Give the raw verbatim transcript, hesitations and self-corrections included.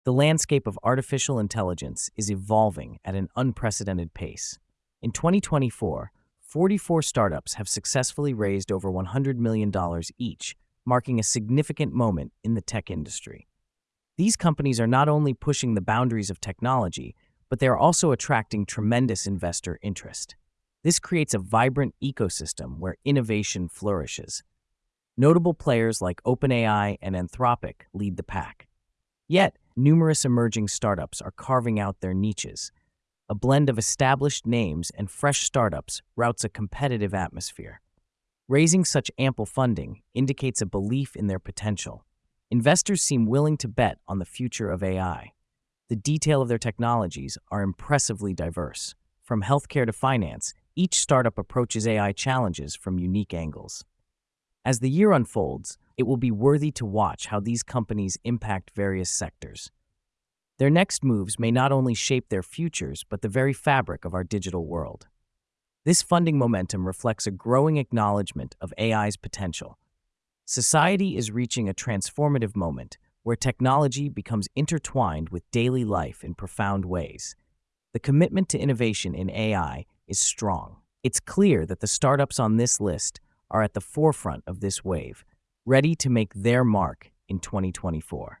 The landscape of artificial intelligence is evolving at an unprecedented pace. In twenty twenty-four, forty-four startups have successfully raised over one hundred million dollars each, marking a significant moment in the tech industry. These companies are not only pushing the boundaries of technology, but they are also attracting tremendous investor interest. This creates a vibrant ecosystem where innovation flourishes. Notable players like OpenAI and Anthropic lead the pack. Yet, numerous emerging startups are carving out their niches. A blend of established names and fresh startups routes a competitive atmosphere. Raising such ample funding indicates a belief in their potential. Investors seem willing to bet on the future of A I. The detail of their technologies are impressively diverse. From healthcare to finance, each startup approaches A I challenges from unique angles. As the year unfolds, it will be worthy to watch how these companies impact various sectors. Their next moves may not only shape their futures, but the very fabric of our digital world. This funding momentum reflects a growing acknowledgement of A I's potential. Society is reaching a transformative moment where technology becomes intertwined with daily life in profound ways. The commitment to innovation in A I is strong. It's clear that the startups on this list are at the forefront of this wave, ready to make their mark in twenty twenty-four.